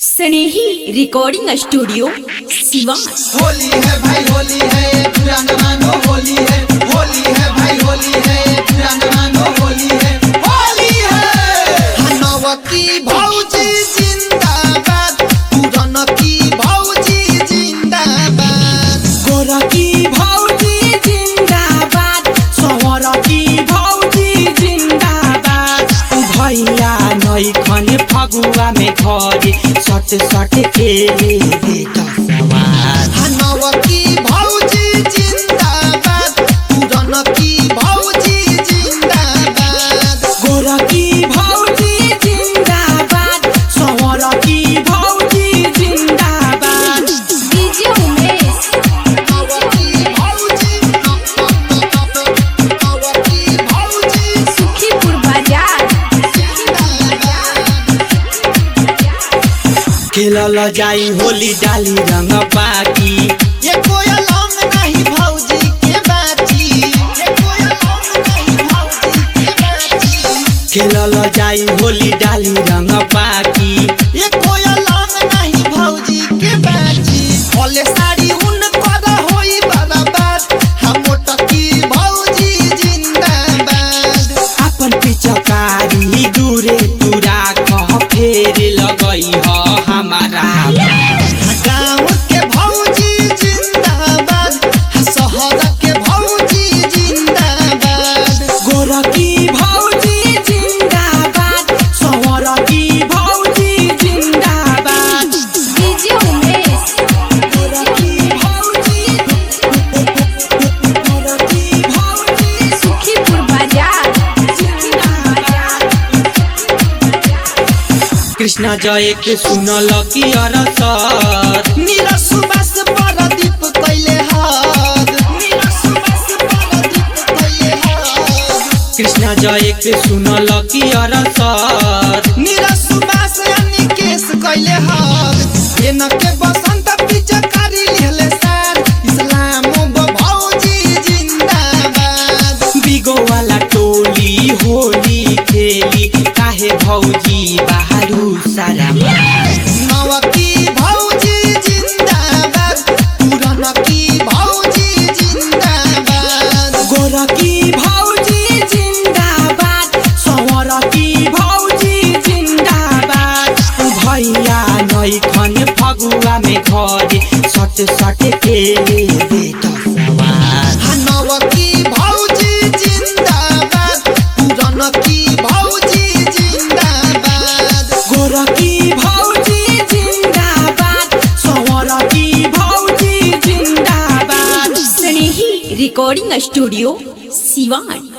स्नेही recording studio Siwan. Holi है भाई होली है पूरा न मानो होली है भाई होली है पूरा न मानो होली है हनवा की भौजी जिंदाबाद पुराना की भौजी जिंदाबाद गोरा की भौजी जिंदाबाद सवरा की भौजी जिंदाबाद भैया नई खने फगुआ में घरे सट सट खेले बेटा सवार हनवा की भौजी जिंदाबाद पुराना की भौजी जिंदाबाद गोरा की भौजी जिंदाबाद सवरा की भौजी जिंदाबाद डीजे उमेश हनवा की भौजी सुखीपुर बाजार। खेलल जाई होली डाली रंग बाकी ये कोई लौंग नहीं भौजी के बाती ये कोई लौंग नहीं भौजी के बाती खेलल जाई होली डाली रंग बाकी ये कोई लौंग नहीं भौजी के बाती ओले साड़ी उन कर होई बराबर हम मोटकी भौजी जिंदाबाद अपन पिचकारी दूरे दूरा कह फेर लगई ह हमारा गाँव के भौजी जिंदाबाद शहर के भौजी जिंदाबाद गोरा की भौजी जिंदाबाद सवरा की भौजी जिंदाबाद डीजे उमेश गोरा की भौजी गोरा की भौजी सुखीपुर बाजार। कृष्णा जय के सुनल की अरसर नीरा सुबास परदीप कैले हाद नीरा सुबास परदीप कैले हाद कृष्णा जय के सुनल की अरसर नीरा सुबास अनिकेश कैले हाद एन के बसंत पिचकारी लेले सार इस्लाम भौजी जिंदाबाद बिगो वाला टोली होली खेली काहे भौजी बाहरू सारा नवा की भौजी जिंदाबाद पुराना की भौजी जिंदाबाद गोरा की भौजी जिंदाबाद सवरा की भौजी जिंदाबाद भैया नई खने फगुआ में घरे सट सट खेले बेटा सवार नवा की भौजी जिंदाबाद पुराना की भौजी जिंदाबाद गोरा की भौजी जिंदाबाद सवरा की भौजी जिंदाबाद स्नेही रिकॉर्डिंग स्टूडियो सिवान।